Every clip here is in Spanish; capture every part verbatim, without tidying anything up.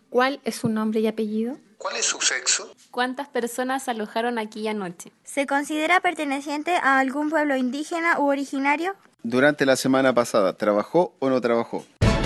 ¿Cuál es su nombre y apellido? ¿Cuál es su sexo? ¿Cuántas personas se alojaron aquí anoche? ¿Se considera perteneciente a algún pueblo indígena u originario? Durante la semana pasada, ¿trabajó o no trabajó?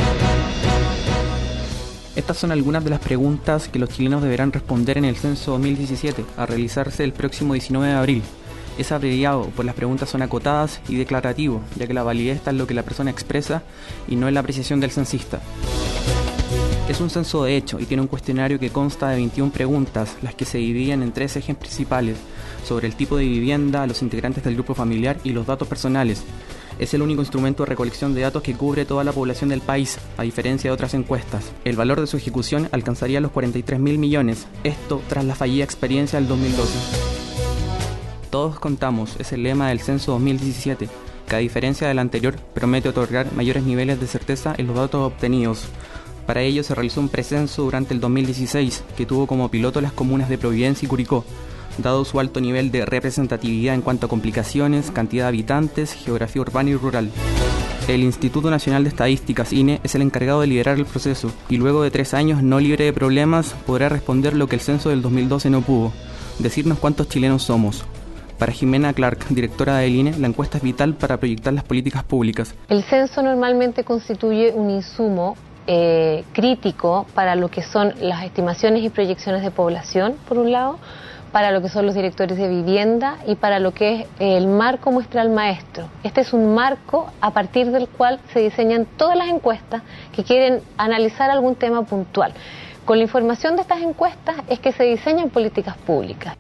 Estas son algunas de las preguntas que los chilenos deberán responder en el censo dos mil diecisiete, a realizarse el próximo diecinueve de abril. Es abreviado, pues las preguntas son acotadas y declarativo, ya que la validez está en lo que la persona expresa y no en la apreciación del censista. Es un censo de hecho y tiene un cuestionario que consta de veintiuna preguntas, las que se dividen en tres ejes principales, sobre el tipo de vivienda, los integrantes del grupo familiar y los datos personales. Es el único instrumento de recolección de datos que cubre toda la población del país, a diferencia de otras encuestas. El valor de su ejecución alcanzaría los cuarenta y tres mil millones, esto tras la fallida experiencia del dos mil doce. Todos contamos es el lema del censo dos mil diecisiete, que a diferencia del anterior promete otorgar mayores niveles de certeza en los datos obtenidos. Para ello se realizó un precenso durante el dos mil dieciséis, que tuvo como piloto las comunas de Providencia y Curicó, dado su alto nivel de representatividad en cuanto a complicaciones, cantidad de habitantes, geografía urbana y rural. El Instituto Nacional de Estadísticas, I N E, es el encargado de liderar el proceso, y luego de tres años no libre de problemas, podrá responder lo que el censo del dos mil doce no pudo: decirnos cuántos chilenos somos. Para Jimena Clark, directora del I N E, la encuesta es vital para proyectar las políticas públicas. El censo normalmente constituye un insumo eh, crítico para lo que son las estimaciones y proyecciones de población, por un lado, para lo que son los directores de vivienda y para lo que es el marco muestral maestro. Este es un marco a partir del cual se diseñan todas las encuestas que quieren analizar algún tema puntual. Con la información de estas encuestas es que se diseñan políticas públicas.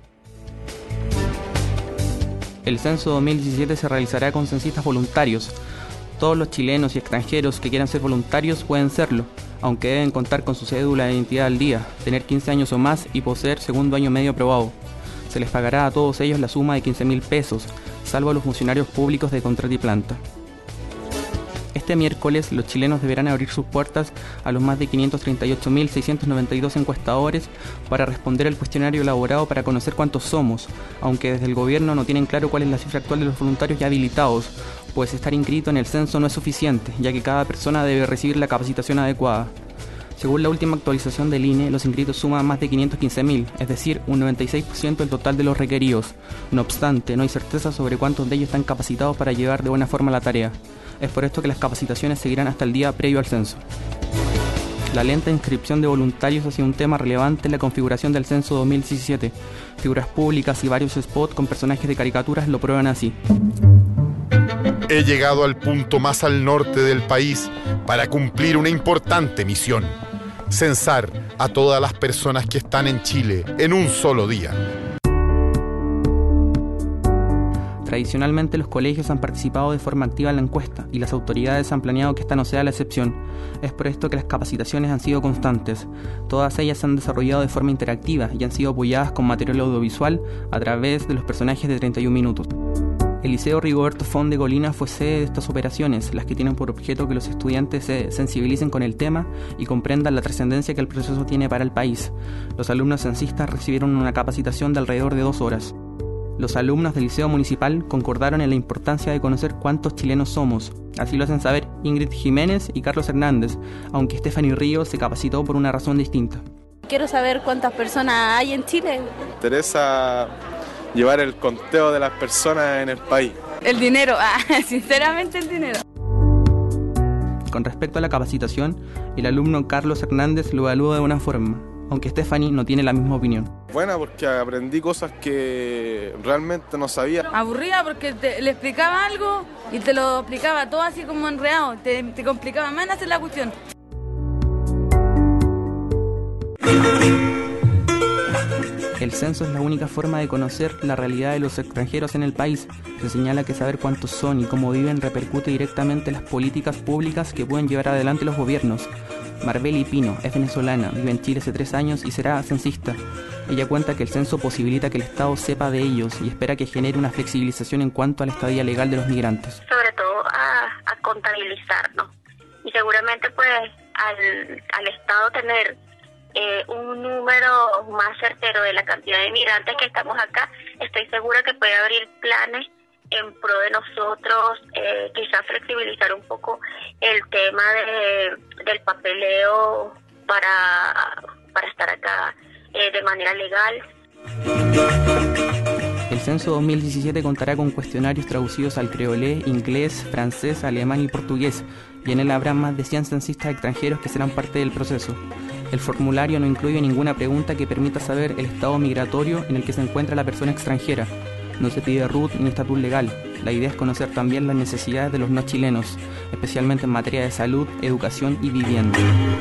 El censo dos mil diecisiete se realizará con censistas voluntarios. Todos los chilenos y extranjeros que quieran ser voluntarios pueden serlo, aunque deben contar con su cédula de identidad al día, tener quince años o más y poseer segundo año medio aprobado. Se les pagará a todos ellos la suma de quince mil pesos, salvo a los funcionarios públicos de contrata y planta. Este miércoles los chilenos deberán abrir sus puertas a los más de quinientos treinta y ocho mil seiscientos noventa y dos encuestadores para responder al cuestionario elaborado para conocer cuántos somos, aunque desde el gobierno no tienen claro cuál es la cifra actual de los voluntarios ya habilitados, pues estar inscrito en el censo no es suficiente, ya que cada persona debe recibir la capacitación adecuada. Según la última actualización del I N E, los inscritos suman más de quinientos quince mil, es decir, un noventa y seis por ciento del total de los requeridos. No obstante, no hay certeza sobre cuántos de ellos están capacitados para llevar de buena forma la tarea. Es por esto que las capacitaciones seguirán hasta el día previo al censo. La lenta inscripción de voluntarios ha sido un tema relevante en la configuración del censo dos mil diecisiete. Figuras públicas y varios spots con personajes de caricaturas lo prueban así. He llegado al punto más al norte del país para cumplir una importante misión: censar a todas las personas que están en Chile en un solo día. Tradicionalmente los colegios han participado de forma activa en la encuesta y las autoridades han planeado que esta no sea la excepción. Es por esto que las capacitaciones han sido constantes. Todas ellas se han desarrollado de forma interactiva y han sido apoyadas con material audiovisual a través de los personajes de treinta y un minutos. El Liceo Rigoberto Font de Colina fue sede de estas operaciones, las que tienen por objeto que los estudiantes se sensibilicen con el tema y comprendan la trascendencia que el proceso tiene para el país. Los alumnos censistas recibieron una capacitación de alrededor de dos horas. Los alumnos del Liceo Municipal concordaron en la importancia de conocer cuántos chilenos somos. Así lo hacen saber Ingrid Jiménez y Carlos Hernández, aunque Stephanie Ríos se capacitó por una razón distinta. Quiero saber cuántas personas hay en Chile. Me interesa llevar el conteo de las personas en el país. El dinero, ah, sinceramente el dinero. Con respecto a la capacitación, el alumno Carlos Hernández lo evalúa de una forma, aunque Stephanie no tiene la misma opinión. Buena porque aprendí cosas que realmente no sabía. Aburrida porque te, le explicaba algo y te lo explicaba todo así como enredado, te, te complicaba más hacer la cuestión. El censo es la única forma de conocer la realidad de los extranjeros en el país. Se señala que saber cuántos son y cómo viven repercute directamente en las políticas públicas que pueden llevar adelante los gobiernos. Marbeli Pino es venezolana, vive en Chile hace tres años y será censista. Ella cuenta que el censo posibilita que el Estado sepa de ellos y espera que genere una flexibilización en cuanto a la estadía legal de los migrantes. Sobre todo a, a contabilizarnos. Y seguramente pues al, al Estado tener eh, un número más certero de la cantidad de migrantes que estamos acá, estoy segura que puede abrir planes en pro de nosotros, eh, quizás flexibilizar un poco el tema de, del papeleo para para estar acá eh, de manera legal. El censo dos mil diecisiete contará con cuestionarios traducidos al creolé, inglés, francés, alemán y portugués, y en él habrá más de cien censistas extranjeros que serán parte del proceso. El formulario no incluye ninguna pregunta que permita saber el estado migratorio en el que se encuentra la persona extranjera. No se pide R U T ni estatus legal. La idea es conocer también las necesidades de los no chilenos, especialmente en materia de salud, educación y vivienda.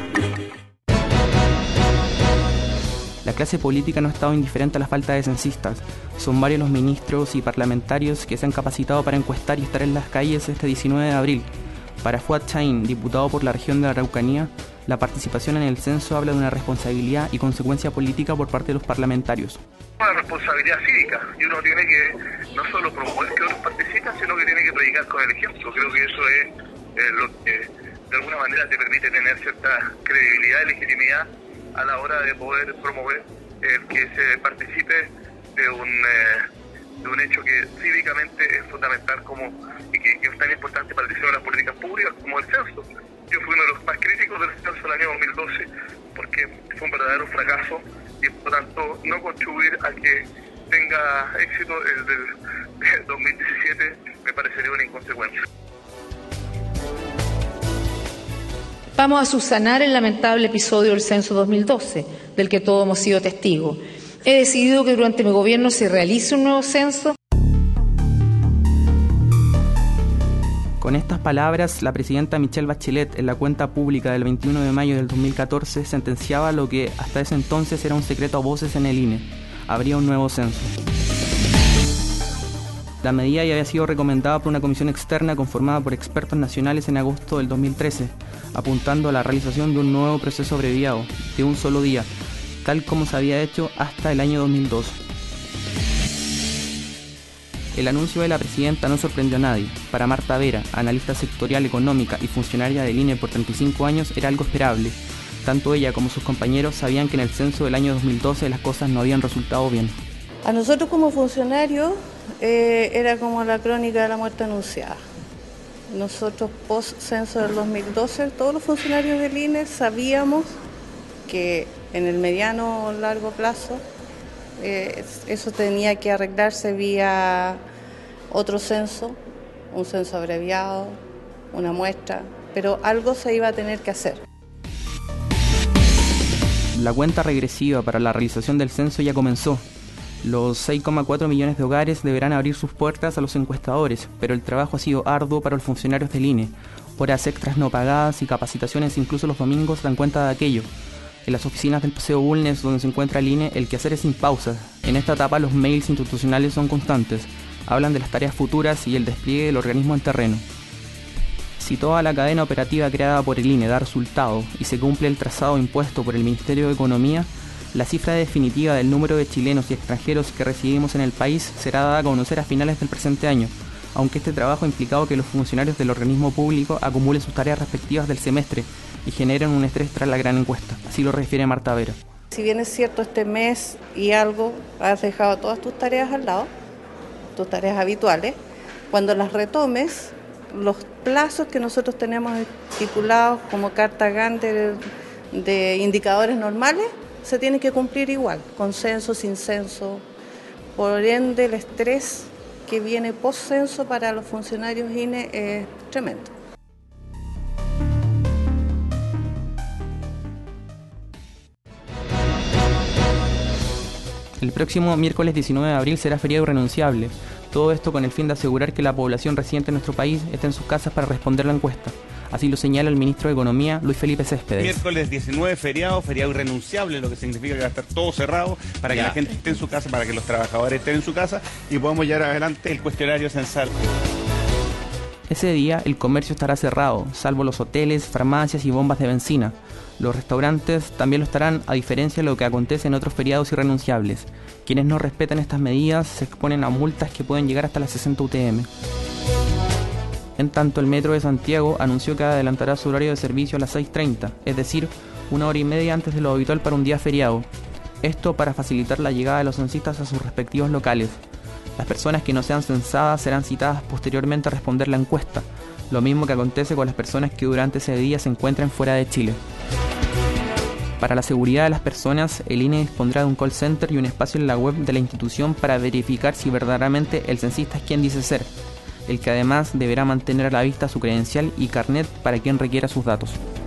La clase política no ha estado indiferente a la falta de censistas. Son varios los ministros y parlamentarios que se han capacitado para encuestar y estar en las calles este diecinueve de abril. Para Fuad Chaín, diputado por la región de la Araucanía, la participación en el censo habla de una responsabilidad y consecuencia política por parte de los parlamentarios. Una responsabilidad cívica, y uno tiene que no solo promover que otros participen, sino que tiene que predicar con el ejemplo. Creo que eso es eh, lo que de alguna manera te permite tener cierta credibilidad y legitimidad a la hora de poder promover el que se participe de un eh, de un hecho que cívicamente es fundamental como y que, que es tan importante para el diseño de las políticas públicas como el censo. Yo fui uno de los más críticos del censo del año dos mil doce porque fue un verdadero fracaso y por lo tanto no contribuir a que tenga éxito el del, del dos mil diecisiete me parecería una inconsecuencia. Vamos a subsanar el lamentable episodio del censo dos mil doce, del que todos hemos sido testigos. He decidido que durante mi gobierno se realice un nuevo censo. Con estas palabras, la presidenta Michelle Bachelet, en la cuenta pública del veintiuno de mayo del dos mil catorce, sentenciaba lo que hasta ese entonces era un secreto a voces en el I N E. Habría un nuevo censo. La medida ya había sido recomendada por una comisión externa conformada por expertos nacionales en agosto del dos mil trece, apuntando a la realización de un nuevo proceso abreviado, de un solo día, tal como se había hecho hasta el año dos mil dos. El anuncio de la presidenta no sorprendió a nadie. Para Marta Vera, analista sectorial económica y funcionaria del I N E por treinta y cinco años, era algo esperable. Tanto ella como sus compañeros sabían que en el censo del año dos mil doce las cosas no habían resultado bien. A nosotros como funcionarios eh, era como la crónica de la muerte anunciada. Nosotros post-censo del dos mil doce, todos los funcionarios del I N E sabíamos que en el mediano o largo plazo eh, eso tenía que arreglarse vía otro censo, un censo abreviado, una muestra, pero algo se iba a tener que hacer. La cuenta regresiva para la realización del censo ya comenzó. Los seis coma cuatro millones de hogares deberán abrir sus puertas a los encuestadores, pero el trabajo ha sido arduo para los funcionarios del I N E. Horas extras no pagadas y capacitaciones incluso los domingos dan cuenta de aquello. En las oficinas del Paseo Bulnes, donde se encuentra el I N E, el quehacer es sin pausas. En esta etapa los mails institucionales son constantes. Hablan de las tareas futuras y el despliegue del organismo en terreno. Si toda la cadena operativa creada por el I N E da resultado y se cumple el trazado impuesto por el Ministerio de Economía, la cifra definitiva del número de chilenos y extranjeros que residimos en el país será dada a conocer a finales del presente año, aunque este trabajo ha implicado que los funcionarios del organismo público acumulen sus tareas respectivas del semestre y generen un estrés tras la gran encuesta. Así lo refiere Marta Vera. Si bien es cierto, este mes y algo has dejado todas tus tareas al lado, tus tareas habituales, cuando las retomes, los plazos que nosotros tenemos estipulados como carta Gantt de, de indicadores normales, se tiene que cumplir igual, con censo, sin censo. Por ende, el estrés que viene post-censo para los funcionarios I N E es tremendo. El próximo miércoles diecinueve de abril será feriado irrenunciable. Todo esto con el fin de asegurar que la población residente en nuestro país esté en sus casas para responder la encuesta. Así lo señala el ministro de Economía, Luis Felipe Céspedes. Miércoles diecinueve, feriado, feriado irrenunciable, lo que significa que va a estar todo cerrado para que ya. La gente esté en su casa, para que los trabajadores estén en su casa y podamos llevar adelante el cuestionario censal. Ese día el comercio estará cerrado, salvo los hoteles, farmacias y bombas de benzina. Los restaurantes también lo estarán, a diferencia de lo que acontece en otros feriados irrenunciables. Quienes no respetan estas medidas se exponen a multas que pueden llegar hasta las sesenta U T M. En tanto, el Metro de Santiago anunció que adelantará su horario de servicio a las seis treinta, es decir, una hora y media antes de lo habitual para un día feriado. Esto para facilitar la llegada de los censistas a sus respectivos locales. Las personas que no sean censadas serán citadas posteriormente a responder la encuesta, lo mismo que acontece con las personas que durante ese día se encuentren fuera de Chile. Para la seguridad de las personas, el I N E dispondrá de un call center y un espacio en la web de la institución para verificar si verdaderamente el censista es quien dice ser, el que además deberá mantener a la vista su credencial y carnet para quien requiera sus datos.